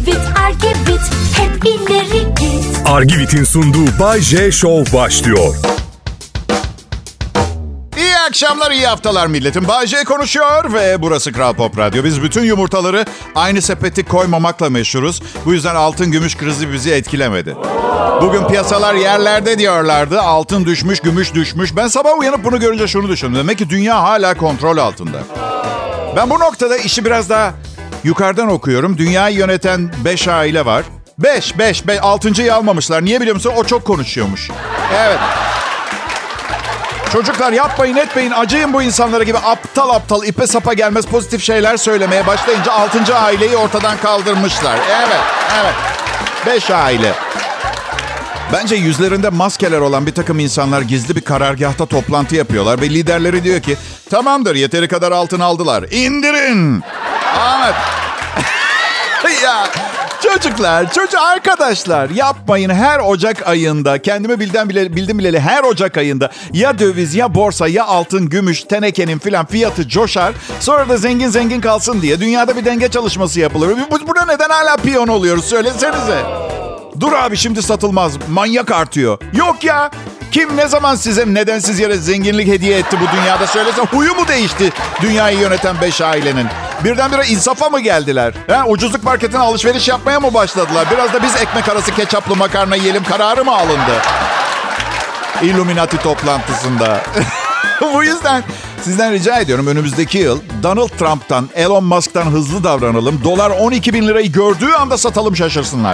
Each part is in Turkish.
Argivit, Argivit, hep ileri git. Argivit'in sunduğu Bay J Show başlıyor. İyi akşamlar, iyi haftalar milletim. Bay J konuşuyor ve burası Kral Pop Radyo. Biz bütün yumurtaları aynı sepeti koymamakla meşhuruz. Bu yüzden altın gümüş krizi bizi etkilemedi. Bugün piyasalar yerlerde diyorlardı. Altın düşmüş, gümüş düşmüş. Ben sabah uyanıp bunu görünce şunu düşündüm. Demek ki dünya hala kontrol altında. Ben bu noktada işi biraz daha yukarıdan okuyorum. Dünyayı yöneten 5 aile var. 5, 6.'yı almamışlar. Niye biliyor musun? O çok konuşuyormuş. Evet. Çocuklar yapmayın etmeyin, acıyın bu insanlara gibi aptal aptal ipe sapa gelmez pozitif şeyler söylemeye başlayınca 6. aileyi ortadan kaldırmışlar. Evet. 5 aile. Bence yüzlerinde maskeler olan bir takım insanlar gizli bir karargahta toplantı yapıyorlar ve liderleri diyor ki tamamdır, yeteri kadar altın aldılar, İndirin. Evet. Ya çocuklar, arkadaşlar yapmayın. Her Ocak ayında, kendimi bildim bileli her Ocak ayında ya döviz ya borsa ya altın, gümüş, tenekenin filan fiyatı coşar. Sonra da zengin kalsın diye dünyada bir denge çalışması yapılır. Buna neden hala piyon oluyoruz söylesenize. Dur abi şimdi satılmaz, manyak artıyor. Yok ya. Kim ne zaman size nedensiz yere zenginlik hediye etti bu dünyada söylesem, huyu mu değişti dünyayı yöneten 5 ailenin? Birdenbire insafa mı geldiler? Ucuzluk marketine alışveriş yapmaya mı başladılar? Biraz da biz ekmek arası ketçaplı makarna yiyelim kararı mı alındı? Illuminati toplantısında. Bu yüzden sizden rica ediyorum, önümüzdeki yıl Donald Trump'tan, Elon Musk'tan hızlı davranalım. Dolar 12.000 lirayı gördüğü anda satalım, şaşırsınlar.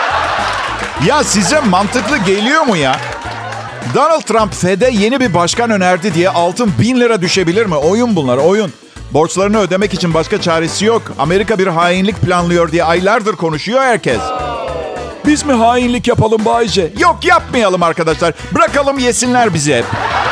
Ya size mantıklı geliyor mu ya? Donald Trump FED'e yeni bir başkan önerdi diye altın 1.000 lira düşebilir mi? Oyun bunlar, oyun. Borçlarını ödemek için başka çaresi yok. Amerika bir hainlik planlıyor diye aylardır konuşuyor herkes. Biz mi hainlik yapalım Bayce? Yok, yapmayalım arkadaşlar. Bırakalım yesinler bizi hep.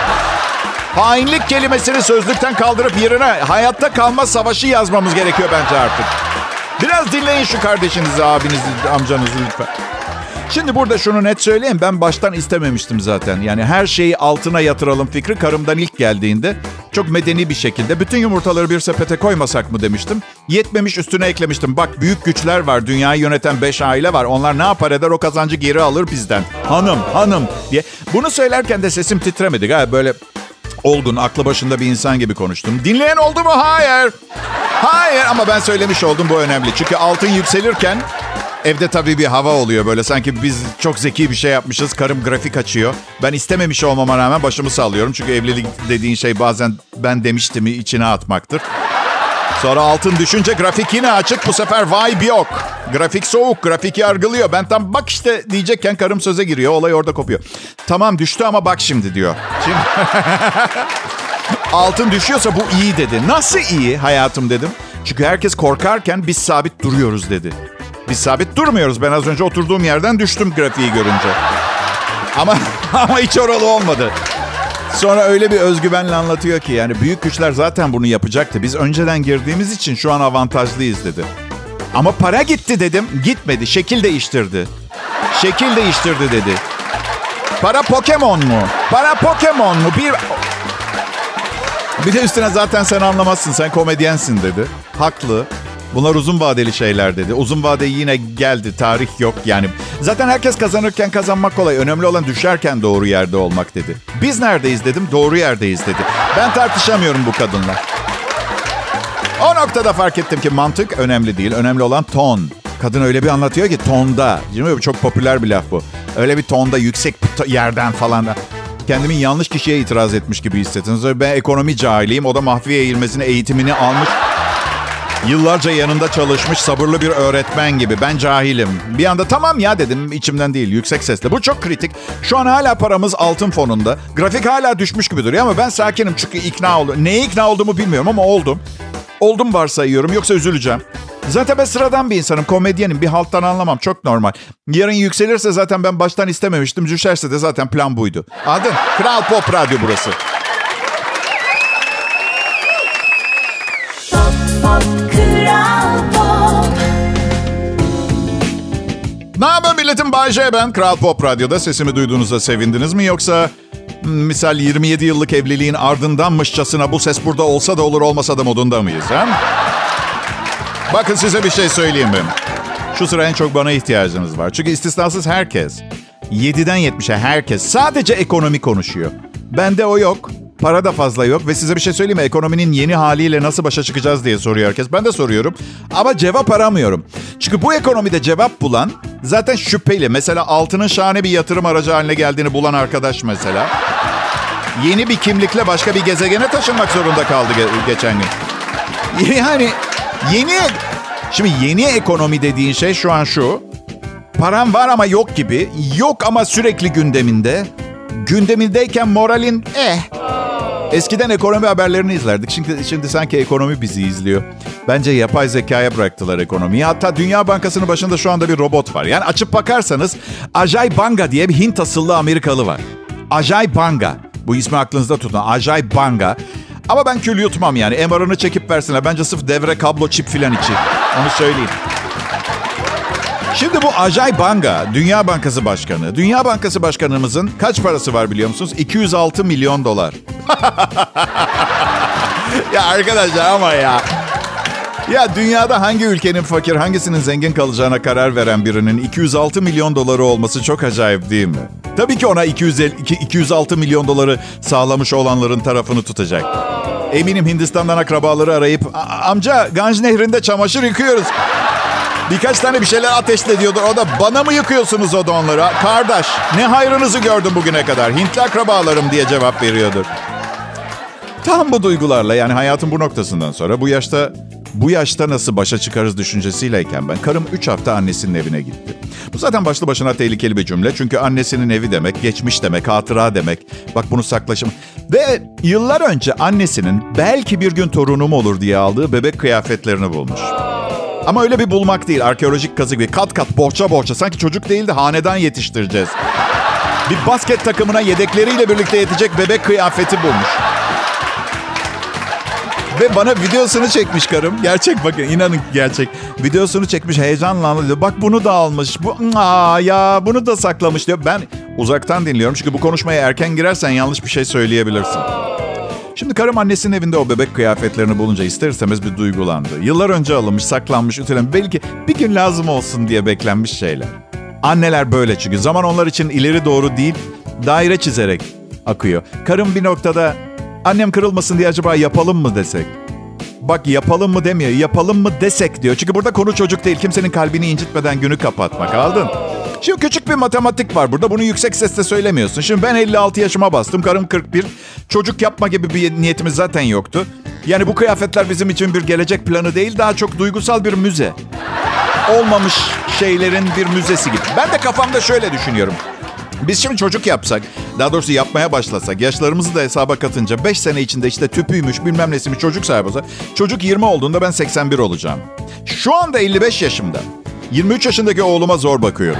Hainlik kelimesini sözlükten kaldırıp yerine hayatta kalma savaşı yazmamız gerekiyor bence artık. Biraz dinleyin şu kardeşinizi, abinizi, amcanızı lütfen. Şimdi burada şunu net söyleyeyim. Ben baştan istememiştim zaten. Yani her şeyi altına yatıralım fikri karımdan ilk geldiğinde çok medeni bir şekilde bütün yumurtaları bir sepete koymasak mı demiştim. Yetmemiş, üstüne eklemiştim. Bak, büyük güçler var. Dünyayı yöneten 5 aile var. Onlar ne yapar eder, o kazancı geri alır bizden. Hanım diye. Bunu söylerken de sesim titremedi. Galiba böyle olgun, aklı başında bir insan gibi konuştum. Dinleyen oldu mu? Hayır, ama ben söylemiş oldum, bu önemli. Çünkü altın yükselirken evde tabii bir hava oluyor böyle. Sanki biz çok zeki bir şey yapmışız. Karım grafik açıyor. Ben istememiş olmama rağmen başımı sallıyorum. Çünkü evlilik dediğin şey bazen ben demiştimi içine atmaktır. Sonra altın düşünce grafik yine açık. Bu sefer vibe yok. Grafik soğuk, grafik yargılıyor. Ben tam bak işte diyecekken karım söze giriyor. Olay orada kopuyor. Tamam düştü ama bak şimdi diyor. Şimdi... Altın düşüyorsa bu iyi dedi. Nasıl iyi hayatım dedim. Çünkü herkes korkarken biz sabit duruyoruz dedi. Biz sabit durmuyoruz. Ben az önce oturduğum yerden düştüm grafiği görünce. Ama hiç oralı olmadı. Sonra öyle bir özgüvenle anlatıyor ki yani büyük güçler zaten bunu yapacaktı. Biz önceden girdiğimiz için şu an avantajlıyız dedi. Ama para gitti dedim. Gitmedi. Şekil değiştirdi dedi. Para Pokemon mu? Bir de üstüne zaten sen anlamazsın. Sen komedyensin dedi. Haklı. Bunlar uzun vadeli şeyler dedi. Uzun vade yine geldi. Tarih yok yani. Zaten herkes kazanırken kazanmak kolay. Önemli olan düşerken doğru yerde olmak dedi. Biz neredeyiz dedim. Doğru yerdeyiz dedi. Ben tartışamıyorum bu kadınla. O noktada fark ettim ki mantık önemli değil. Önemli olan ton. Kadın öyle bir anlatıyor ki tonda. Değil mi? Çok popüler bir laf bu. Öyle bir tonda, yüksek yerden falan da. Kendimin yanlış kişiye itiraz etmiş gibi hissettim. Ben ekonomi cahiliyim. O da Mahfiye Eğilmez'in eğitimini almış. Yıllarca yanında çalışmış sabırlı bir öğretmen gibi. Ben cahilim. Bir anda tamam ya dedim, içimden değil, yüksek sesle. Bu çok kritik. Şu an hala paramız altın fonunda. Grafik hala düşmüş gibi duruyor ama ben sakinim çünkü ikna oldum. Neye ikna olduğumu bilmiyorum ama oldum. Oldum varsayıyorum, yoksa üzüleceğim. Zaten ben sıradan bir insanım, komedyenim. Bir halttan anlamam, çok normal. Yarın yükselirse zaten ben baştan istememiştim. Düşerse de zaten plan buydu. Anladın? Kral Pop Radyo burası. Ne haber milletim? Bay J ben. Kral Pop Radyo'da sesimi duyduğunuzda sevindiniz mi? Yoksa misal 27 yıllık evliliğin ardındanmışçasına bu ses burada olsa da olur olmasa da modunda mıyız? He? Bakın size bir şey söyleyeyim ben. Şu sıra en çok bana ihtiyacınız var. Çünkü istisnasız herkes, 7'den 70'e herkes sadece ekonomi konuşuyor. Bende o yok. Para da fazla yok ve size bir şey söyleyeyim mi? Ekonominin yeni haliyle nasıl başa çıkacağız diye soruyor herkes. Ben de soruyorum ama cevap aramıyorum. Çünkü bu ekonomide cevap bulan zaten şüpheli. Mesela altının şahane bir yatırım aracı haline geldiğini bulan arkadaş mesela. Yeni bir kimlikle başka bir gezegene taşınmak zorunda kaldı geçen gün. Yani şimdi yeni ekonomi dediğin şey şu an şu. Param var ama yok gibi. Yok ama sürekli gündeminde. Gündemindeyken moralin Eskiden ekonomi haberlerini izlerdik. Şimdi sanki ekonomi bizi izliyor. Bence yapay zekaya bıraktılar ekonomiyi. Hatta Dünya Bankası'nın başında şu anda bir robot var. Yani açıp bakarsanız Ajay Banga diye bir Hint asıllı Amerikalı var. Ajay Banga. Bu ismi aklınızda tutun. Ajay Banga. Ama ben kül yutmam yani. MR'ını çekip versinler. Bence sırf devre, kablo, çip filan için. Onu söyleyeyim. Şimdi bu Ajay Banga, Dünya Bankası Başkanı. Dünya Bankası Başkanımızın kaç parası var biliyor musunuz? 206 milyon dolar. Ya arkadaşlar ama ya. Ya dünyada hangi ülkenin fakir, hangisinin zengin kalacağına karar veren birinin 206 milyon doları olması çok acayip değil mi? Tabii ki ona 206 milyon doları sağlamış olanların tarafını tutacak. Eminim Hindistan'dan akrabaları arayıp amca Ganj Nehri'nde çamaşır yıkıyoruz. Birkaç tane bir şeyler ateşle diyordur. O da bana mı yıkıyorsunuz o da onları? Kardeş ne hayrınızı gördüm bugüne kadar. Hintli akrabalarım diye cevap veriyordur. Tam bu duygularla yani hayatın bu noktasından sonra bu yaşta nasıl başa çıkarız düşüncesiyleyken ben karım 3 hafta annesinin evine gitti. Bu zaten başlı başına tehlikeli bir cümle. Çünkü annesinin evi demek, geçmiş demek, hatıra demek. Bak bunu saklaşım. Ve yıllar önce annesinin belki bir gün torunum olur diye aldığı bebek kıyafetlerini bulmuş. Ama öyle bir bulmak değil. Arkeolojik kazı gibi kat kat bohça. Sanki çocuk değil de hanedan yetiştireceğiz. Bir basket takımına yedekleriyle birlikte yetecek bebek kıyafeti bulmuş. Ve bana videosunu çekmiş karım. Gerçek bakın inanın gerçek. Videosunu çekmiş heyecanla anlatıyor. Bak bunu da almış. Bunu da saklamış diyor. Ben uzaktan dinliyorum. Çünkü bu konuşmaya erken girersen yanlış bir şey söyleyebilirsin. Şimdi karım annesinin evinde o bebek kıyafetlerini bulunca ister istemez bir duygulandı. Yıllar önce alınmış, saklanmış, ütülenmiş. Belki bir gün lazım olsun diye beklenmiş şeyler. Anneler böyle çünkü. Zaman onlar için ileri doğru değil, daire çizerek akıyor. Karım bir noktada annem kırılmasın diye acaba yapalım mı desek? Bak yapalım mı demiyor, yapalım mı desek diyor. Çünkü burada konu çocuk değil. Kimsenin kalbini incitmeden günü kapatmak. Aldın? Şimdi küçük bir matematik var burada. Bunu yüksek sesle söylemiyorsun. Şimdi ben 56 yaşıma bastım. Karım 41. Çocuk yapma gibi bir niyetimiz zaten yoktu. Yani bu kıyafetler bizim için bir gelecek planı değil. Daha çok duygusal bir müze. Olmamış şeylerin bir müzesi gibi. Ben de kafamda şöyle düşünüyorum. Biz şimdi çocuk yapsak, daha doğrusu yapmaya başlasak, yaşlarımızı da hesaba katınca 5 sene içinde işte tüpüymüş, bilmem nesiymiş çocuk sahibi olsa, çocuk 20 olduğunda ben 81 olacağım. Şu anda 55 yaşımda. 23 yaşındaki oğluma zor bakıyorum.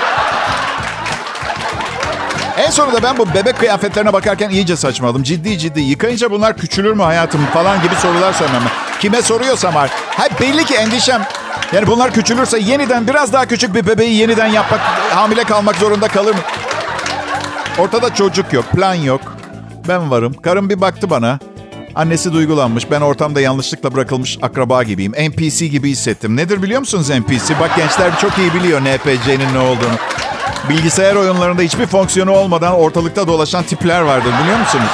En sonunda ben bu bebek kıyafetlerine bakarken iyice saçmaladım. Ciddi yıkayınca bunlar küçülür mü hayatım falan gibi sorular sormam. Kime soruyorsam belli ki endişem. Yani bunlar küçülürse yeniden biraz daha küçük bir bebeği yeniden yapmak, hamile kalmak zorunda kalır mı? Ortada çocuk yok, plan yok. Ben varım. Karım bir baktı bana. Annesi duygulanmış. Ben ortamda yanlışlıkla bırakılmış akraba gibiyim. NPC gibi hissettim. Nedir biliyor musunuz NPC? Bak gençler çok iyi biliyor NPC'nin ne olduğunu. Bilgisayar oyunlarında hiçbir fonksiyonu olmadan ortalıkta dolaşan tipler vardır biliyor musunuz?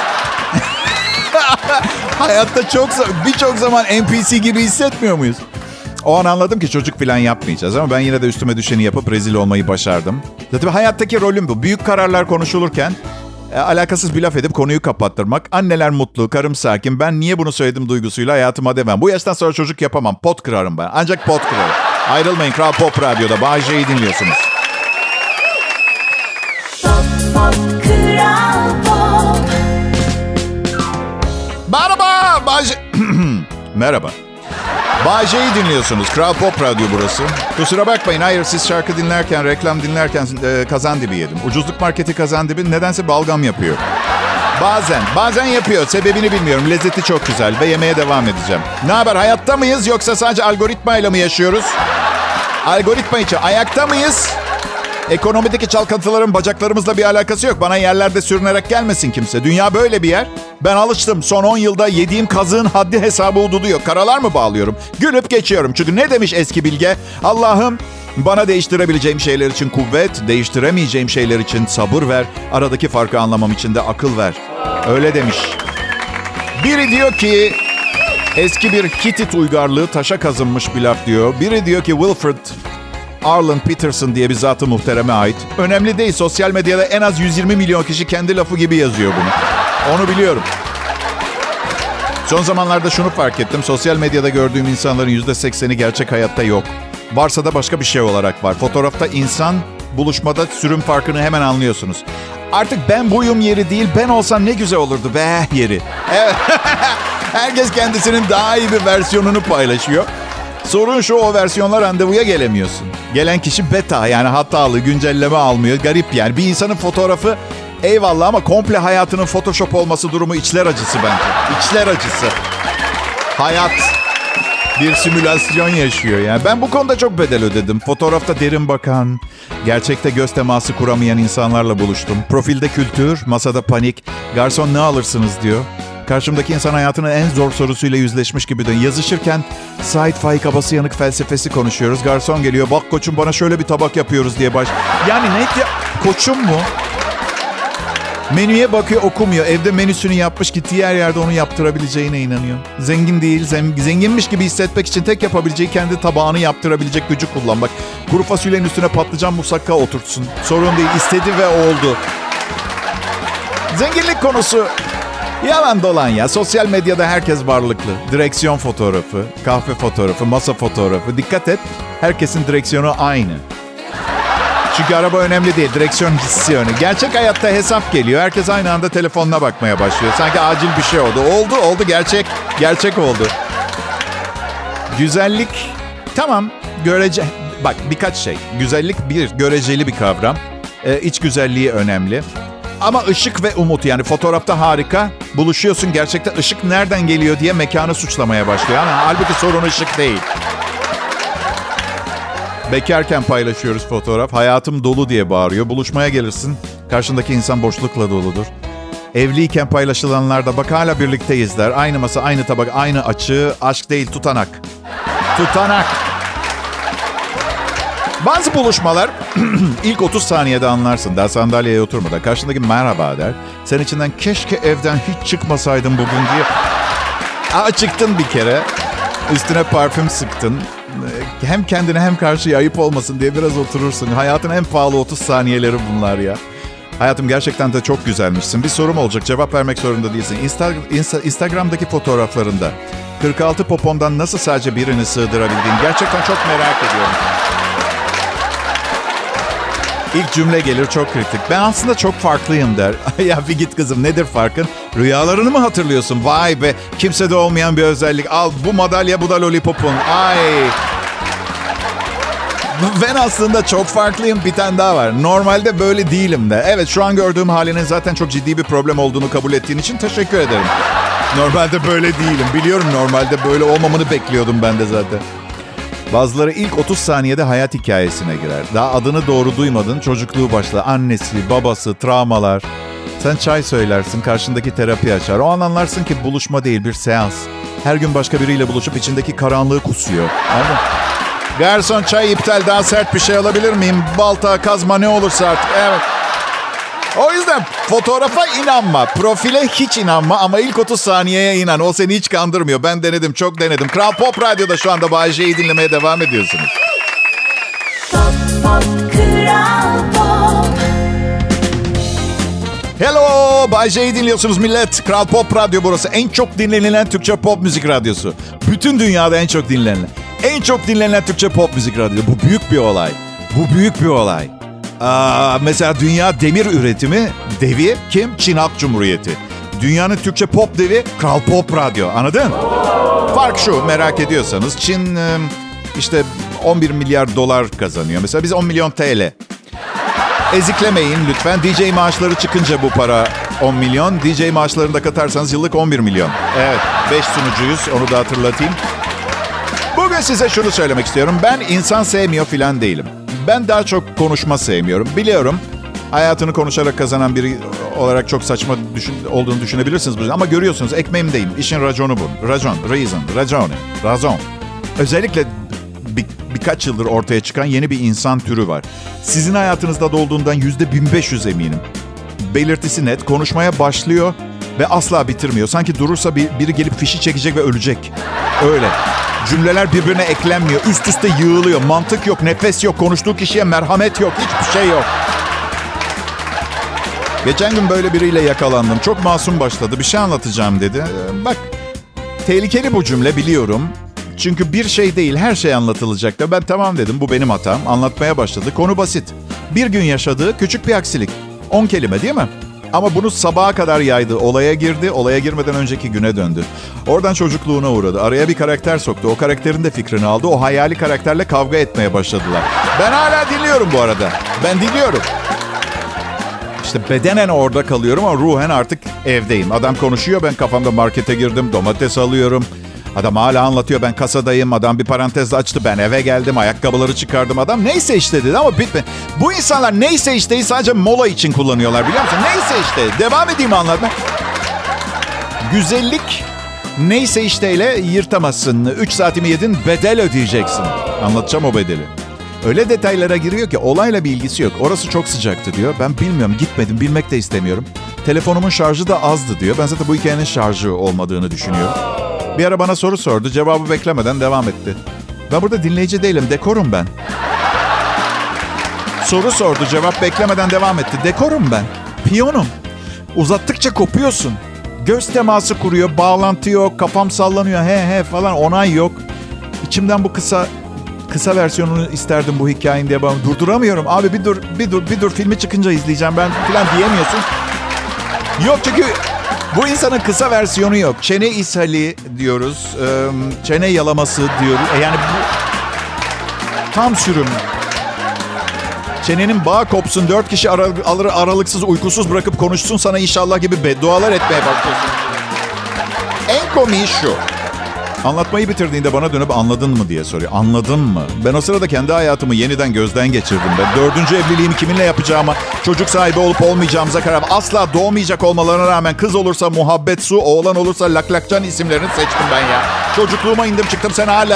Hayatta birçok zaman NPC gibi hissetmiyor muyuz? O an anladım ki çocuk falan yapmayacağız ama ben yine de üstüme düşeni yapıp rezil olmayı başardım. Zaten hayattaki rolüm bu. Büyük kararlar konuşulurken alakasız bir laf edip konuyu kapattırmak. Anneler mutlu, karım sakin. Ben niye bunu söyledim duygusuyla hayatıma devam. Bu yaştan sonra çocuk yapamam. Pot kırarım ben. Ancak pot kırarım. Ayrılmayın. Kral Pop Radyo'da. Bay J'yi dinliyorsunuz. Merhaba. Merhaba. Bay J'yi dinliyorsunuz. Kral Pop Radyo burası. Kusura bakmayın. Hayır siz şarkı dinlerken, reklam dinlerken kazandibi yedim. Ucuzluk marketi kazandibi nedense balgam yapıyor. Bazen yapıyor. Sebebini bilmiyorum. Lezzeti çok güzel ve yemeye devam edeceğim. Ne haber? Hayatta mıyız yoksa sadece algoritmayla mı yaşıyoruz? Algoritma için. Ayakta mıyız? Ekonomideki çalkantıların bacaklarımızla bir alakası yok. Bana yerlerde sürünerek gelmesin kimse. Dünya böyle bir yer. Ben alıştım. Son 10 yılda yediğim kazığın haddi hesabı ududuyor. Karalar mı bağlıyorum? Gülüp geçiyorum. Çünkü ne demiş eski bilge? Allah'ım Bana değiştirebileceğim şeyler için kuvvet, değiştiremeyeceğim şeyler için sabır ver. Aradaki farkı anlamam için de akıl ver. Öyle demiş. Biri diyor ki eski bir Hitit uygarlığı taşa kazınmış bir laf diyor. Biri diyor ki Wilfred Arlen Peterson diye bir zat-ı muhtereme ait. Önemli değil. Sosyal medyada en az 120 milyon kişi kendi lafı gibi yazıyor bunu. Onu biliyorum. Son zamanlarda şunu fark ettim. Sosyal medyada gördüğüm insanların %80'i gerçek hayatta yok. Varsa da başka bir şey olarak var. Fotoğrafta insan, buluşmada sürüm farkını hemen anlıyorsunuz. Artık ben buyum yeri değil, ben olsam ne güzel olurdu be yeri. Evet. Herkes kendisinin daha iyi bir versiyonunu paylaşıyor. Sorun şu, o versiyonlar randevuya gelemiyorsun. Gelen kişi beta, yani hatalı, güncelleme almıyor. Garip yani. Bir insanın fotoğrafı eyvallah ama komple hayatının Photoshop olması durumu içler acısı bence. İçler acısı. Hayat bir simülasyon yaşıyor yani. Ben bu konuda çok bedel ödedim. Fotoğrafta derin bakan, gerçekte göz teması kuramayan insanlarla buluştum. Profilde kültür, masada panik. Garson ne alırsınız diyor. Karşımdaki insan hayatının en zor sorusuyla yüzleşmiş gibi dön. Yazışırken Said Faik Abası Yanık felsefesi konuşuyoruz. Garson geliyor. Bak koçum bana şöyle bir tabak yapıyoruz diye baş. Yani ne ya? Koçum mu? Menüye bakıyor, okumuyor. Evde menüsünü yapmış, gittiği her yerde onu yaptırabileceğine inanıyor. Zengin değil, zenginmiş gibi hissetmek için tek yapabileceği kendi tabağını yaptırabilecek gücü kullanmak. Kuru fasulyenin üstüne patlıcan musakka oturtsun. Sorun değil, istedi ve oldu. Zenginlik konusu yalan dolan ya. Sosyal medyada herkes varlıklı. Direksiyon fotoğrafı, kahve fotoğrafı, masa fotoğrafı. Dikkat et, herkesin direksiyonu aynı. Çünkü araba önemli değil. Direksiyon hissi önemli. Gerçek hayatta hesap geliyor. Herkes aynı anda telefonuna bakmaya başlıyor. Sanki acil bir şey oldu. Oldu. Gerçek oldu. Güzellik, tamam. Bak birkaç şey. Güzellik göreceli bir kavram. İç güzelliği önemli. Ama ışık ve umut, yani fotoğrafta harika. Buluşuyorsun, gerçekten ışık nereden geliyor diye mekanı suçlamaya başlıyor. Halbuki sorun ışık değil. Bekarken paylaşıyoruz fotoğraf. Hayatım dolu diye bağırıyor. Buluşmaya gelirsin. Karşındaki insan boşlukla doludur. Evliyken paylaşılanlar da bak hala birlikteyiz der. Aynı masa, aynı tabak, aynı açı. Aşk değil, tutanak. Tutanak. Bazı buluşmalar ilk 30 saniyede anlarsın. Daha sandalyeye oturmadan. Karşındaki merhaba der. Sen içinden keşke evden hiç çıkmasaydım bugün diye. Çıktın bir kere. Üstüne parfüm sıktın. Hem kendine hem karşıya ayıp olmasın diye biraz oturursun. Hayatın en pahalı 30 saniyeleri bunlar ya. Hayatım gerçekten de çok güzelmişsin. Bir sorum olacak, cevap vermek zorunda değilsin. Instagram'daki fotoğraflarında 46 popondan nasıl sadece birini sığdırabildiğin gerçekten çok merak ediyorum. İlk cümle gelir, çok kritik. Ben aslında çok farklıyım der. Ya bir git kızım, nedir farkın? Rüyalarını mı hatırlıyorsun? Vay be, kimsede olmayan bir özellik. Al bu madalya, bu da lollipopun. Ay. Ben aslında çok farklıyım, bir tane daha var. Normalde böyle değilim de. Evet, şu an gördüğüm halinin zaten çok ciddi bir problem olduğunu kabul ettiğin için teşekkür ederim. Normalde böyle değilim. Biliyorum, normalde böyle olmamını bekliyordum ben de zaten. Bazıları ilk 30 saniyede hayat hikayesine girer. Daha adını doğru duymadın, çocukluğu başlar. Annesi, babası, travmalar. Sen çay söylersin, karşındaki terapi açar. O an anlarsın ki buluşma değil, bir seans. Her gün başka biriyle buluşup içindeki karanlığı kusuyor. Anladın? Garson, çay iptal, daha sert bir şey alabilir miyim? Balta, kazma, ne olursa artık. Evet. O yüzden fotoğrafa inanma, profile hiç inanma ama ilk 30 saniyeye inan. O seni hiç kandırmıyor. Ben denedim, çok denedim. Kral Pop Radyo'da şu anda Bay J'yi dinlemeye devam ediyorsunuz. Pop, pop, Kral Pop. Hello, Bay J'yi dinliyorsunuz millet. Kral Pop Radyo burası. En çok dinlenilen Türkçe pop müzik radyosu. Bütün dünyada en çok dinlenilen. En çok dinlenilen Türkçe pop müzik radyosu. Bu büyük bir olay. Bu büyük bir olay. Mesela dünya demir üretimi devi kim? Çin Halk Cumhuriyeti. Dünyanın Türkçe pop devi Kral Pop Radyo. Anladın? Fark şu, merak ediyorsanız. Çin işte 11 milyar dolar kazanıyor. Mesela biz 10 milyon TL. Eziklemeyin lütfen. DJ maaşları çıkınca bu para 10 milyon. DJ maaşlarını da katarsanız yıllık 11 milyon. Evet, 5 sunucuyuz. Onu da hatırlatayım. Bugün size şunu söylemek istiyorum. Ben insan sevmiyor falan değilim. Ben daha çok konuşma sevmiyorum. Biliyorum, hayatını konuşarak kazanan biri olarak çok saçma olduğunu düşünebilirsiniz. Ama görüyorsunuz, ekmeğimdeyim. İşin raconu bu. Racon, reason, racone, razon. Özellikle birkaç yıldır ortaya çıkan yeni bir insan türü var. Sizin hayatınızda da olduğundan %1500 eminim. Belirtisi net, konuşmaya başlıyor ve asla bitirmiyor. Sanki durursa biri gelip fişi çekecek ve ölecek. Öyle. Cümleler birbirine eklenmiyor. Üst üste yığılıyor. Mantık yok, nefes yok. Konuştuğu kişiye merhamet yok. Hiçbir şey yok. Geçen gün böyle biriyle yakalandım. Çok masum başladı. Bir şey anlatacağım dedi. Bak, tehlikeli bu cümle biliyorum. Çünkü bir şey değil, her şey anlatılacak da ben tamam dedim. Bu benim hatam. Anlatmaya başladı. Konu basit. Bir gün yaşadığı küçük bir aksilik. 10 kelime değil mi? Ama bunu sabaha kadar yaydı. Olaya girdi. Olaya girmeden önceki güne döndü. Oradan çocukluğuna uğradı. Araya bir karakter soktu. O karakterin de fikrini aldı. O hayali karakterle kavga etmeye başladılar. Ben hala dinliyorum bu arada. Ben dinliyorum. İşte bedenen orada kalıyorum ama ruhen artık evdeyim. Adam konuşuyor, ben kafamda markete girdim, domates alıyorum. Adam hala anlatıyor, ben kasadayım. Adam bir parantez açtı, ben eve geldim, ayakkabıları çıkardım. Adam neyse işte dedi ama bitme. Bu insanlar neyse işteyi sadece mola için kullanıyorlar, biliyor musun? Neyse işte. Devam edeyim anlatma. Güzellik neyse işteyle yırtamazsın. 3 saatimi yedin, bedel ödeyeceksin. Anlatacağım o bedeli. Öyle detaylara giriyor ki olayla bir ilgisi yok. Orası çok sıcaktı diyor. Ben bilmiyorum, gitmedim, bilmek de istemiyorum. Telefonumun şarjı da azdı diyor. Ben zaten bu hikayenin şarjı olmadığını düşünüyorum. Bir ara bana soru sordu. Cevabı beklemeden devam etti. Ben burada dinleyici değilim, dekorum ben. Soru sordu, cevap beklemeden devam etti. Dekorum ben, piyonum. Uzattıkça kopuyorsun. Göz teması kuruyor, bağlantı yok, kafam sallanıyor, he falan, onay yok. İçimden bu kısa versiyonunu isterdim bu hikayenin diye ben durduramıyorum. Abi bir dur filmi çıkınca izleyeceğim ben falan diyemiyorsun. Yok çünkü bu insanın kısa versiyonu yok. Çene ishali diyoruz. Çene yalaması diyoruz. Yani bu tam sürüm. Çenenin bağı kopsun, 4 kişi aralıksız uykusuz bırakıp konuşsun sana inşallah gibi beddualar etmeye başlıyorsun. En komiği şu. Anlatmayı bitirdiğinde bana dönüp anladın mı diye soruyor. Anladın mı? Ben o sırada kendi hayatımı yeniden gözden geçirdim. Ben 4. evliliğimi kiminle yapacağıma, çocuk sahibi olup olmayacağımıza karar. Asla doğmayacak olmalarına rağmen kız olursa Muhabbet Su, oğlan olursa Laklakcan isimlerini seçtim ben ya. Çocukluğuma indim çıktım, sen hala...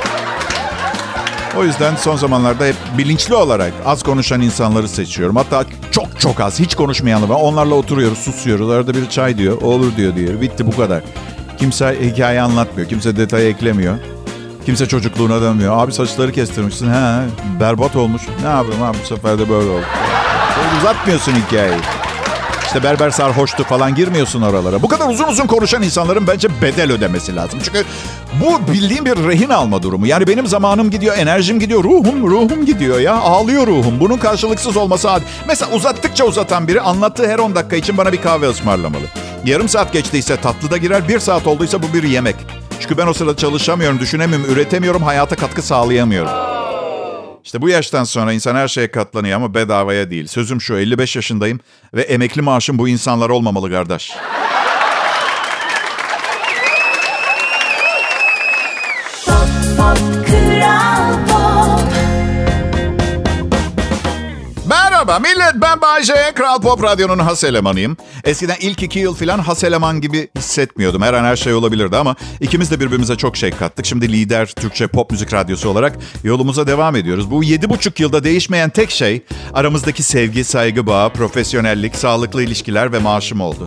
O yüzden son zamanlarda hep bilinçli olarak az konuşan insanları seçiyorum. Hatta çok az, hiç konuşmayanlar var. Onlarla oturuyoruz, susuyoruz. Arada biri çay diyor, olur diyor. Bitti, bu kadar. Kimse hikaye anlatmıyor. Kimse detay eklemiyor. Kimse çocukluğuna dönmüyor. Abi saçları kestirmişsin. He, berbat olmuş. Ne yapayım abi, bu sefer de böyle oldu. Uzatmıyorsun hikayeyi. İşte berber sarhoştu falan, girmiyorsun oralara. Bu kadar uzun konuşan insanların bence bedel ödemesi lazım. Çünkü bu bildiğim bir rehin alma durumu. Yani benim zamanım gidiyor, enerjim gidiyor, ruhum gidiyor ya. Ağlıyor ruhum. Bunun karşılıksız olması adil. Mesela uzattıkça uzatan biri anlattığı her 10 dakika için bana bir kahve ısmarlamalı. Yarım saat geçtiyse tatlı da girer, 1 saat olduysa bu bir yemek. Çünkü ben o sırada çalışamıyorum, düşünemiyorum, üretemiyorum, hayata katkı sağlayamıyorum. İşte bu yaştan sonra insan her şeye katlanıyor ama bedavaya değil. Sözüm şu, 55 yaşındayım ve emekli maaşım bu insanlar olmamalı kardeş. Merhaba millet, ben Bay J. Kral Pop Radyo'nun has elemanıyım. Eskiden ilk 2 yıl falan has eleman gibi hissetmiyordum. Her an her şey olabilirdi ama ikimiz de birbirimize çok şey kattık. Şimdi lider Türkçe pop müzik radyosu olarak yolumuza devam ediyoruz. Bu 7,5 yılda değişmeyen tek şey aramızdaki sevgi, saygı bağı, profesyonellik, sağlıklı ilişkiler ve maaşım oldu.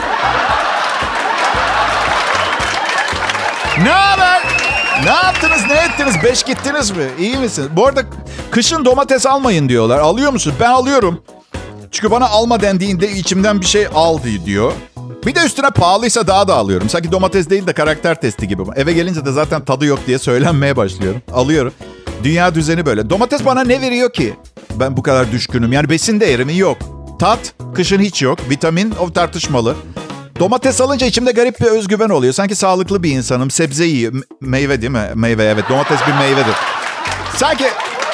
Ne haber? Ne yaptınız, ne ettiniz? 5 gittiniz mi? İyi misin? Bu arada kışın domates almayın diyorlar. Alıyor musun? Ben alıyorum. Çünkü bana alma dendiğinde içimden bir şey al diyor. Bir de üstüne pahalıysa daha da alıyorum. Sanki domates değil de karakter testi gibi. Eve gelince de zaten tadı yok diye söylenmeye başlıyorum. Alıyorum. Dünya düzeni böyle. Domates bana ne veriyor ki? Ben bu kadar düşkünüm. Yani besin değerimi yok. Tat, kışın hiç yok. Vitamin, o tartışmalı. Domates alınca içimde garip bir özgüven oluyor. Sanki sağlıklı bir insanım. Sebze yiyor. Meyve değil mi? Meyve, evet. Domates bir meyvedir. Sanki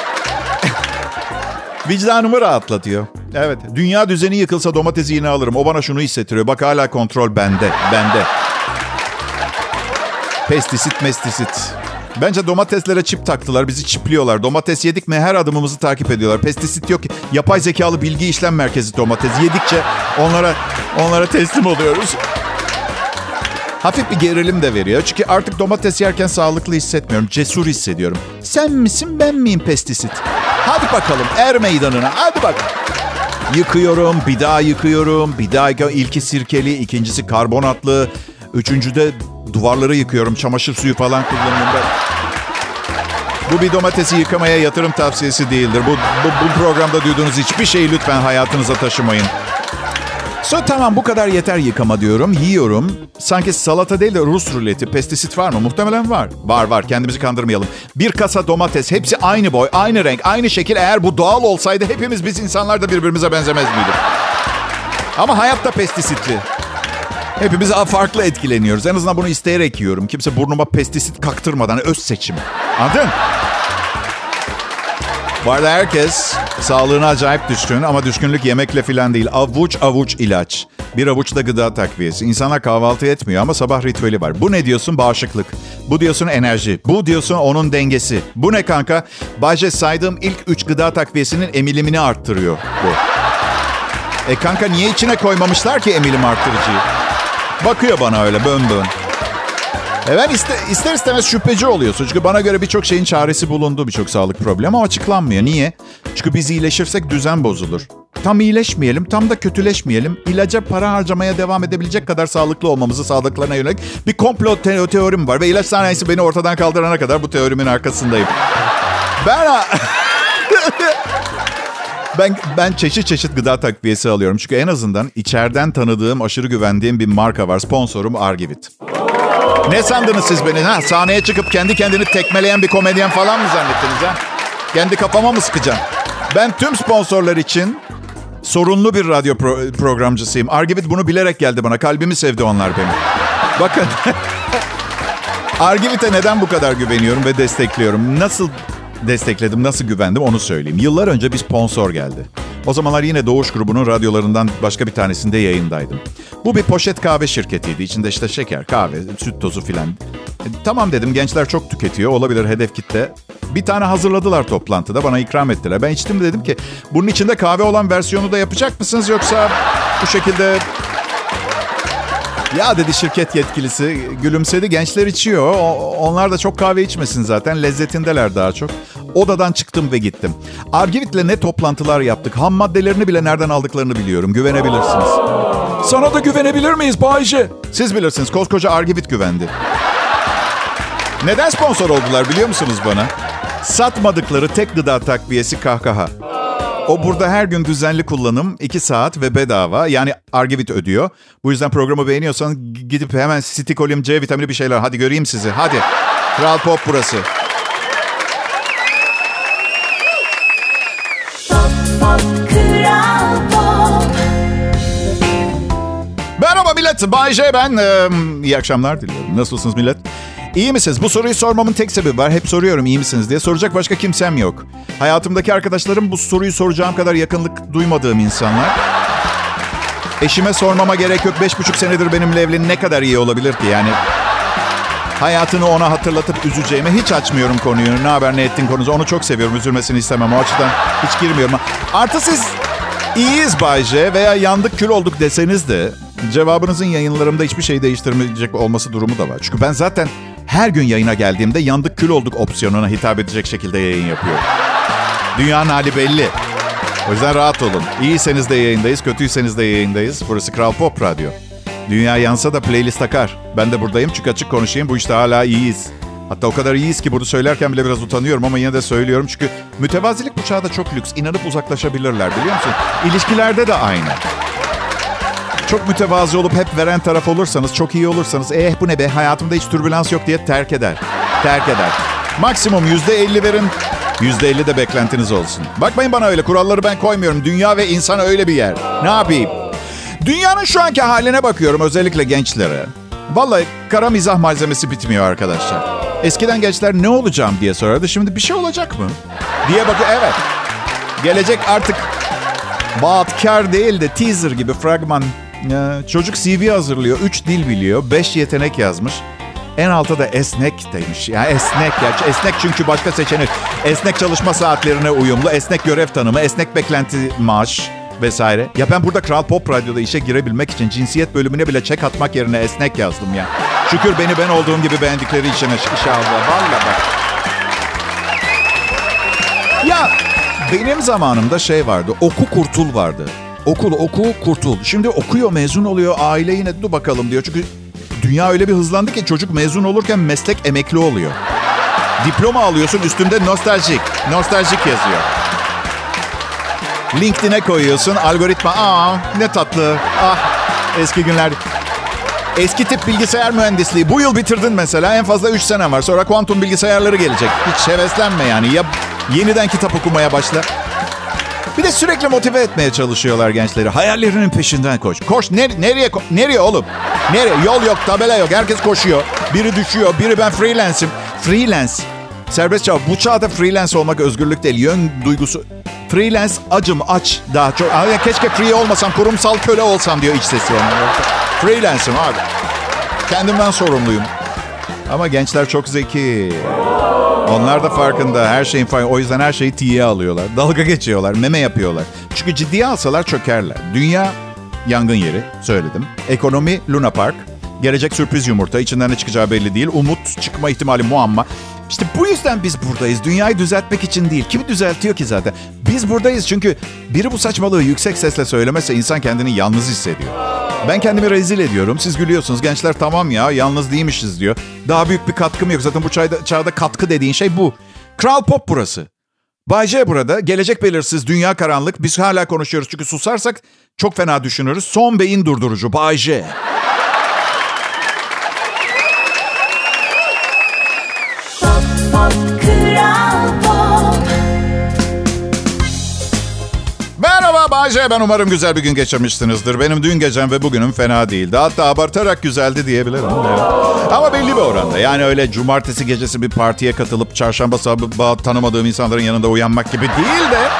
vicdanımı rahatlatıyor. Evet. Dünya düzeni yıkılsa domatesi yine alırım. O bana şunu hissettiriyor. Bak hala kontrol bende. Pestisit. Bence domateslere çip taktılar. Bizi çipliyorlar. Domates yedik mi her adımımızı takip ediyorlar. Pestisit yok. Yapay zekalı bilgi işlem merkezi domates. Yedikçe onlara teslim oluyoruz. Hafif bir gerilim de veriyor. Çünkü artık domates yerken sağlıklı hissetmiyorum. Cesur hissediyorum. Sen misin ben miyim pestisit? Hadi bakalım er meydanına. Hadi bak. Yıkıyorum, bir daha yıkıyorum. Bir daha yıkıyorum. İlki sirkeli, ikincisi karbonatlı. Üçüncüde duvarları yıkıyorum. Çamaşır suyu falan kullanıyorum. Bu bir domatesi yıkamaya yatırım tavsiyesi değildir. Bu programda duyduğunuz hiçbir şeyi lütfen hayatınıza taşımayın. Tamam bu kadar yeter yıkama diyorum. Yiyorum. Sanki salata değil de Rus ruleti. Pestisit var mı? Muhtemelen var. Var. Kendimizi kandırmayalım. Bir kasa domates. Hepsi aynı boy, aynı renk, aynı şekil. Eğer bu doğal olsaydı hepimiz biz insanlar da birbirimize benzemez miydik? Ama hayatta pestisitli. Hepimiz farklı etkileniyoruz. En azından bunu isteyerek yiyorum. Kimse burnuma pestisit kaktırmadan öz seçim. Anladın? Bu arada herkes sağlığına acayip düşkün ama düşkünlük yemekle falan değil. Avuç avuç ilaç. Bir avuç da gıda takviyesi. İnsanlar kahvaltı etmiyor ama sabah ritüeli var. Bu ne diyorsun? Bağışıklık. Bu diyorsun enerji. Bu diyorsun onun dengesi. Bu ne kanka? Bayce saydığım ilk 3 gıda takviyesinin emilimini arttırıyor bu. Kanka niye içine koymamışlar ki emilim arttırıcıyı? Bakıyor bana öyle bön. Ben ister istemez şüpheci oluyorsun. Çünkü bana göre birçok şeyin çaresi bulundu, birçok sağlık problemi ama açıklanmıyor. Niye? Çünkü biz iyileşirsek düzen bozulur. Tam iyileşmeyelim, tam da kötüleşmeyelim. İlaca para harcamaya devam edebilecek kadar sağlıklı olmamızı sağlıklarına yönelik bir komplo teorim var. Ve ilaç sanayisi beni ortadan kaldırana kadar bu teorimin arkasındayım. Ben çeşit gıda takviyesi alıyorum. Çünkü en azından içeriden tanıdığım, aşırı güvendiğim bir marka var. Sponsorum Argivit. Ne sandınız siz beni? Sahneye çıkıp kendi kendini tekmeleyen bir komedyen falan mı zannettiniz? Kendi kafama mı sıkacağım? Ben tüm sponsorlar için sorunlu bir radyo programcısıyım. Argivit bunu bilerek geldi bana. Kalbimi sevdi onlar benim. Bakın. Argivit'e neden bu kadar güveniyorum ve destekliyorum? Nasıl destekledim, nasıl güvendim onu söyleyeyim. Yıllar önce bir sponsor geldi. O zamanlar yine Doğuş grubunun radyolarından başka bir tanesinde yayındaydım. Bu bir poşet kahve şirketiydi. İçinde işte şeker, kahve, süt tozu filan. Tamam dedim, gençler çok tüketiyor. Olabilir hedef kitle. Bir tane hazırladılar toplantıda. Bana ikram ettiler. Ben içtim dedim ki bunun içinde kahve olan versiyonu da yapacak mısınız? Yoksa bu şekilde... Ya dedi şirket yetkilisi, gülümsedi. Gençler içiyor. Onlar da çok kahve içmesin zaten. Lezzetindeler daha çok. Odadan çıktım ve gittim. Argivit'le ne toplantılar yaptık. Ham maddelerini bile nereden aldıklarını biliyorum. Güvenebilirsiniz. Sana da güvenebilir miyiz Bayce? Siz bilirsiniz. Koskoca Argivit güvendi. Neden sponsor oldular biliyor musunuz bana? Satmadıkları tek gıda takviyesi kahkaha. O burada her gün düzenli kullanım, 2 saat ve bedava. Yani Argivit ödüyor. Bu yüzden programı beğeniyorsan gidip hemen Sitikolim, C vitamini bir şeyler. Hadi göreyim sizi. Hadi. Kral Pop burası. Merhaba millet. Bay J ben. İyi akşamlar diliyorum. Nasılsınız millet? İyi misiniz? Bu soruyu sormamın tek sebebi var. Hep soruyorum iyi misiniz diye. Soracak başka kimsem yok. Hayatımdaki arkadaşlarım bu soruyu soracağım kadar yakınlık duymadığım insanlar. Eşime sormama gerek yok. 5,5 senedir benimle evli, ne kadar iyi olabilir ki yani. Hayatını ona hatırlatıp üzeceğime hiç açmıyorum konuyu. Ne haber ne ettin konusu. Onu çok seviyorum. Üzülmesini istemem. O açıdan hiç girmiyorum. Artı siz iyiyiz Bay J veya yandık kül olduk deseniz de cevabınızın yayınlarımda hiçbir şey değiştirmeyecek olması durumu da var. Çünkü ben zaten her gün yayına geldiğimde yandık kül olduk opsiyonuna hitap edecek şekilde yayın yapıyorum. Dünyanın hali belli. O yüzden rahat olun. İyiyseniz de yayındayız, kötüyseniz de yayındayız. Burası Kral Pop Radyo. Dünya yansa da playlist akar. Ben de buradayım çünkü açık konuşayım. Bu işte hala iyiyiz. Hatta o kadar iyiyiz ki bunu söylerken bile biraz utanıyorum ama yine de söylüyorum. Çünkü mütevazilik bu çağda çok lüks. İnanıp uzaklaşabilirler biliyor musun? İlişkilerde de aynı. Çok mütevazi olup hep veren taraf olursanız, çok iyi olursanız, bu ne be hayatımda hiç türbülans yok diye terk eder. Terk eder. Maksimum %50 verin, %50 de beklentiniz olsun. Bakmayın bana öyle, kuralları ben koymuyorum. Dünya ve insan öyle bir yer. Ne yapayım? Dünyanın şu anki haline bakıyorum, özellikle gençlere. Vallahi kara mizah malzemesi bitmiyor arkadaşlar. Eskiden gençler ne olacağım diye sorardı. Şimdi bir şey olacak mı diye bakıyor. Evet. Gelecek artık vaatkar değil de teaser gibi fragman. Çocuk CV hazırlıyor. 3 dil biliyor. 5 yetenek yazmış. En altta da esnek demiş. Yani esnek ya. Esnek çünkü başka seçenek. Esnek çalışma saatlerine uyumlu. Esnek görev tanımı. Esnek beklenti maaş vesaire. Ya ben burada Kral Pop Radyo'da işe girebilmek için cinsiyet bölümüne bile çek atmak yerine esnek yazdım ya. Şükür beni ben olduğum gibi beğendikleri için inşallah. Vallahi bak. Ya benim zamanımda şey vardı. Oku kurtul vardı. Oku kurtul. Şimdi okuyor, mezun oluyor. Aile yine dur bakalım diyor. Çünkü dünya öyle bir hızlandı ki çocuk mezun olurken meslek emekli oluyor. Diploma alıyorsun, üstünde nostaljik. Nostaljik yazıyor. LinkedIn'e koyuyorsun. Algoritma ne tatlı. Eski günler. Eski tip bilgisayar mühendisliği. Bu yıl bitirdin mesela. En fazla 3 sene var. Sonra kuantum bilgisayarları gelecek. Hiç heveslenme yani. Ya yeniden kitap okumaya başla. Bir de sürekli motive etmeye çalışıyorlar gençleri. Hayallerinin peşinden koş. Koş. Nereye oğlum? Nereye? Yol yok, tabela yok. Herkes koşuyor. Biri düşüyor. Biri ben freelance'im. Freelance. Serbest çağ. Bu çağda freelance olmak özgürlük değil. Yön duygusu. Freelance aç daha çok. Keşke free olmasam, kurumsal köle olsam diyor iç sesi ona. Freelance'im abi. Kendimden sorumluyum. Ama gençler çok zeki. Onlar da farkında. Her şeyin farkında. O yüzden her şeyi tiye alıyorlar. Dalga geçiyorlar. Meme yapıyorlar. Çünkü ciddiye alsalar çökerler. Dünya yangın yeri. Söyledim. Ekonomi Luna Park. Gelecek sürpriz yumurta. İçinden ne çıkacağı belli değil. Umut çıkma ihtimali muamma. İşte bu yüzden biz buradayız. Dünyayı düzeltmek için değil. Kim düzeltiyor ki zaten? Biz buradayız çünkü biri bu saçmalığı yüksek sesle söylemezse insan kendini yalnız hissediyor. Ben kendimi rezil ediyorum. Siz gülüyorsunuz. Gençler tamam ya yalnız değilmişiz diyor. Daha büyük bir katkım yok. Zaten bu çağda katkı dediğin şey bu. Kral Pop burası. Bay J burada. Gelecek belirsiz, dünya karanlık. Biz hala konuşuyoruz çünkü susarsak çok fena düşünürüz. Son beyin durdurucu Bay J. Merhaba Bay J. Ben umarım güzel bir gün geçirmişsinizdir. Benim dün gecem ve bugünüm fena değildi. Hatta abartarak güzeldi diyebilirim. Evet. Ama belli bir oranda. Yani öyle cumartesi gecesi bir partiye katılıp çarşamba sabahı tanımadığım insanların yanında uyanmak gibi değil de...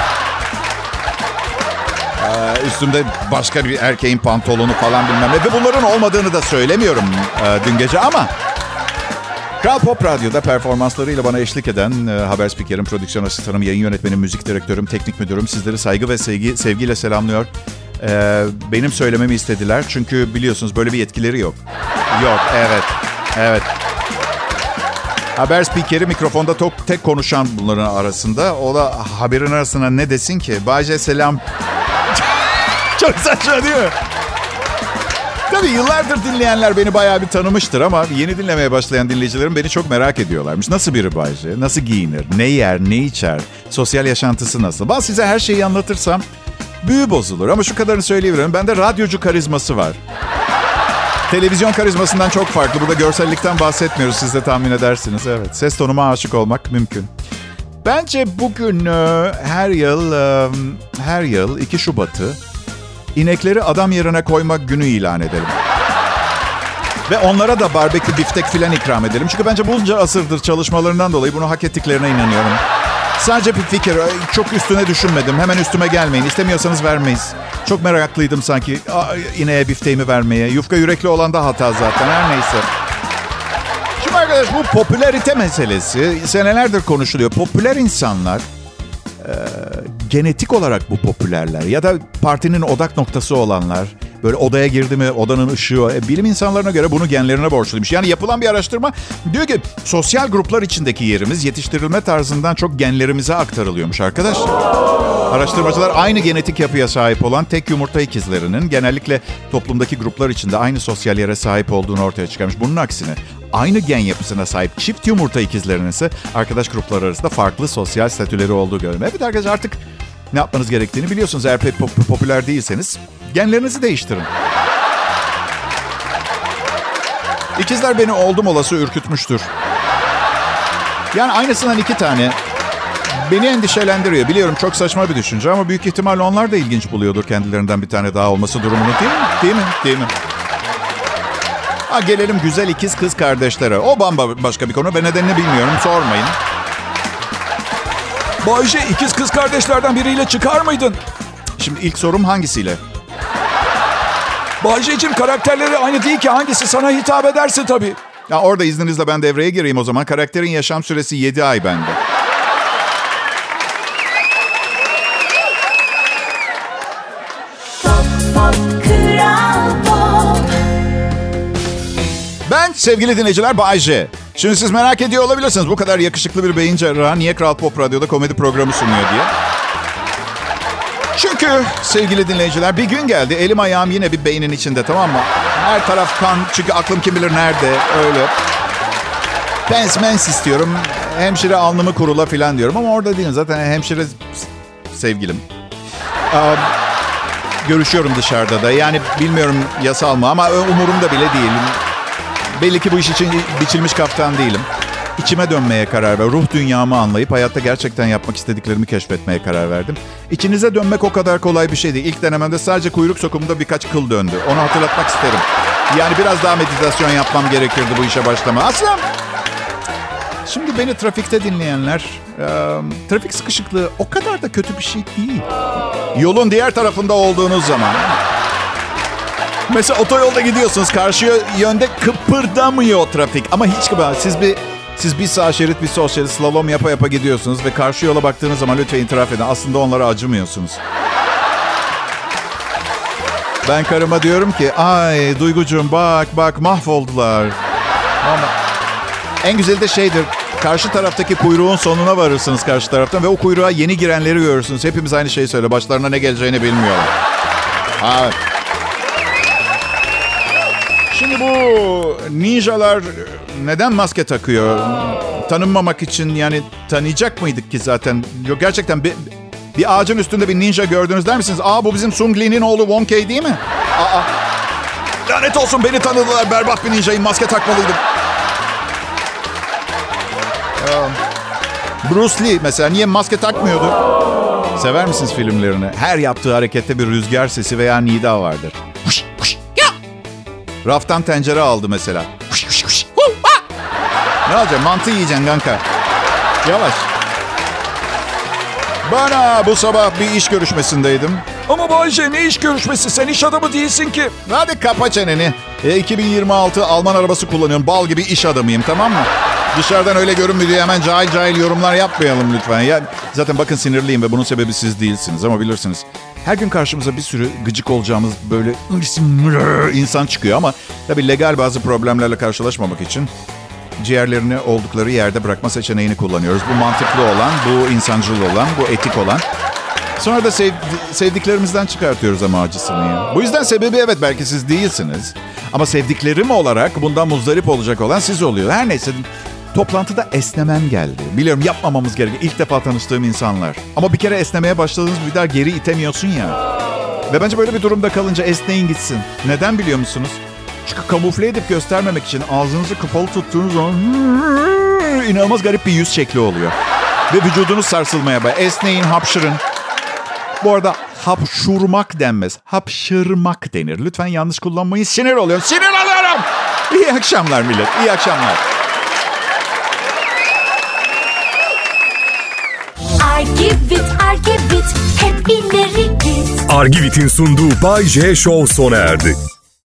üstümde başka bir erkeğin pantolonu falan bilmem ne. Ve bunların olmadığını da söylemiyorum dün gece ama... Kral Pop Radyo'da performanslarıyla bana eşlik eden haber spikerim, prodüksiyon asistanım, yayın yönetmenim, müzik direktörüm, teknik müdürüm sizleri saygı ve sevgiyle selamlıyor. Benim söylememi istediler çünkü biliyorsunuz böyle bir yetkileri yok. Yok, evet. Haber spikeri mikrofonda tek konuşan bunların arasında. O da haberin arasına ne desin ki? Bayce selam. Çok saçma değil mi? Tabii yıllardır dinleyenler beni bayağı bir tanımıştır ama yeni dinlemeye başlayan dinleyicilerim beni çok merak ediyorlarmış. Nasıl biri Bayce? Nasıl giyinir? Ne yer? Ne içer? Sosyal yaşantısı nasıl? Ben size her şeyi anlatırsam büyü bozulur. Ama şu kadarını söyleyebilirim. Bende radyocu karizması var. Televizyon karizmasından çok farklı. Burada görsellikten bahsetmiyoruz. Siz de tahmin edersiniz. Evet. Ses tonuma aşık olmak mümkün. Bence bugün her yıl 2 Şubat'ı İnekleri adam yerine koymak günü ilan edelim. Ve onlara da barbekü, biftek filan ikram edelim. Çünkü bence bunca asırdır çalışmalarından dolayı bunu hak ettiklerine inanıyorum. Sadece bir fikir. Çok üstüne düşünmedim. Hemen üstüme gelmeyin. İstemiyorsanız vermeyiz. Çok meraklıydım sanki ineğe bifteğimi vermeye. Yufka yürekli olan da hata zaten. Her neyse. Şimdi arkadaş bu popülerite meselesi senelerdir konuşuluyor. Popüler insanlar... genetik olarak bu popülerler ya da partinin odak noktası olanlar böyle odaya girdi mi odanın ışığı bilim insanlarına göre bunu genlerine borçluymuş. Yani yapılan bir araştırma diyor ki sosyal gruplar içindeki yerimiz yetiştirilme tarzından çok genlerimize aktarılıyormuş arkadaşlar. Araştırmacılar aynı genetik yapıya sahip olan tek yumurta ikizlerinin genellikle toplumdaki gruplar içinde aynı sosyal yere sahip olduğunu ortaya çıkarmış. Bunun aksine aynı gen yapısına sahip çift yumurta ikizlerinin ise arkadaş grupları arasında farklı sosyal statüleri olduğu görülüyor. Evet arkadaşlar artık ne yapmanız gerektiğini biliyorsunuz. Eğer pek popüler değilseniz genlerinizi değiştirin. İkizler beni oldum olası ürkütmüştür. Yani aynısından 2 tane beni endişelendiriyor. Biliyorum çok saçma bir düşünce ama büyük ihtimalle onlar da ilginç buluyordur kendilerinden bir tane daha olması durumunu değil mi? Gelelim güzel ikiz kız kardeşlere. O bambaşka bir konu. Ben nedenini bilmiyorum. Sormayın. Bayce ikiz kız kardeşlerden biriyle çıkar mıydın? Şimdi ilk sorum hangisiyle? Bayce'cim karakterleri aynı değil ki. Hangisi sana hitap ederse tabii. Ya orada izninizle ben devreye gireyim o zaman. Karakterin yaşam süresi 7 ay bende. Sevgili dinleyiciler, Bay J. Şimdi siz merak ediyor olabilirsiniz. Bu kadar yakışıklı bir beyin cerrahı niye Kral Pop Radyo'da komedi programı sunuyor diye. Çünkü sevgili dinleyiciler, bir gün geldi. Elim ayağım yine bir beynin içinde, tamam mı? Her taraf kan. Çünkü aklım kim bilir nerede. Öyle. Mens istiyorum. Hemşire alnımı kurula falan diyorum. Ama orada değilim. Zaten hemşire sevgilim. Görüşüyorum dışarıda da. Yani bilmiyorum yasal mı ama umurumda bile değil. Belli ki bu iş için biçilmiş kaftan değilim. İçime dönmeye karar verdim. Ruh dünyamı anlayıp hayatta gerçekten yapmak istediklerimi keşfetmeye karar verdim. İçinize dönmek o kadar kolay bir şey değil. İlk denememde sadece kuyruk sokumunda birkaç kıl döndü. Onu hatırlatmak isterim. Yani biraz daha meditasyon yapmam gerekirdi bu işe başlama. Aslında şimdi beni trafikte dinleyenler, trafik sıkışıklığı o kadar da kötü bir şey değil. Yolun diğer tarafında olduğunuz zaman. Mesela otoyolda gidiyorsunuz, karşı yönde kıpırdamıyor trafik. Ama hiç siz bir sağ şerit bir sol şerit slalom yapa gidiyorsunuz ve karşı yola baktığınız zaman lütfen itiraf edin. Aslında onlara acımıyorsunuz. Ben karıma diyorum ki, ay Duygucuğum bak mahvoldular. Ama en güzeli de şeydir, karşı taraftaki kuyruğun sonuna varırsınız karşı taraftan ve o kuyruğa yeni girenleri görürsünüz. Hepimiz aynı şeyi söyle, başlarına ne geleceğini bilmiyorlar. Evet. Şimdi bu ninjalar neden maske takıyor? Tanınmamak için, yani tanıyacak mıydık ki zaten? Yok, gerçekten bir ağacın üstünde bir ninja gördünüz der misiniz? Bu bizim Sung Lee'nin oğlu Wong Kei değil mi? Lanet olsun, beni tanıdılar, berbat bir ninjayım, maske takmalıydım. Bruce Lee mesela niye maske takmıyordu? Sever misiniz filmlerini? Her yaptığı harekette bir rüzgar sesi veya nida vardır. Raftan tencere aldı mesela. Ne olacak? Mantı yiyeceksin kanka. Yavaş. Bana bu sabah bir iş görüşmesindeydim. Ama Bayce, ne iş görüşmesi? Sen iş adamı değilsin ki. Hadi kapa çeneni. 2026 Alman arabası kullanıyorum. Bal gibi iş adamıyım, tamam mı? Dışarıdan öyle görünmüyor diye hemen cahil yorumlar yapmayalım lütfen. Ya, zaten bakın sinirliyim ve bunun sebebi siz değilsiniz ama bilirsiniz. Her gün karşımıza bir sürü gıcık olacağımız böyle insan çıkıyor ama tabii legal bazı problemlerle karşılaşmamak için ciğerlerini oldukları yerde bırakma seçeneğini kullanıyoruz. Bu mantıklı olan, bu insancıl olan, bu etik olan. Sonra da sevdiklerimizden çıkartıyoruz ama acısını ya. Bu yüzden sebebi evet belki siz değilsiniz. Ama sevdiklerim olarak bundan muzdarip olacak olan siz oluyor. Her neyse, toplantıda esnemem geldi. Biliyorum yapmamamız gerekiyor. İlk defa tanıştığım insanlar. Ama bir kere esnemeye başladığınız bir daha geri itemiyorsun ya. Ve bence böyle bir durumda kalınca esneyin gitsin. Neden biliyor musunuz? Çünkü kamufle edip göstermemek için ağzınızı kapalı tuttuğunuz zaman inanılmaz garip bir yüz şekli oluyor. Ve vücudunuz sarsılmaya başlıyor. Esneyin, hapşırın. Bu arada hapşurmak denmez. Hapşırmak denir. Lütfen yanlış kullanmayın. Sinir oluyorum. Sinir alıyorum. İyi akşamlar millet. İyi akşamlar. Argivit, hep ileri git. Argivit'in sunduğu Bay J Show sona erdi.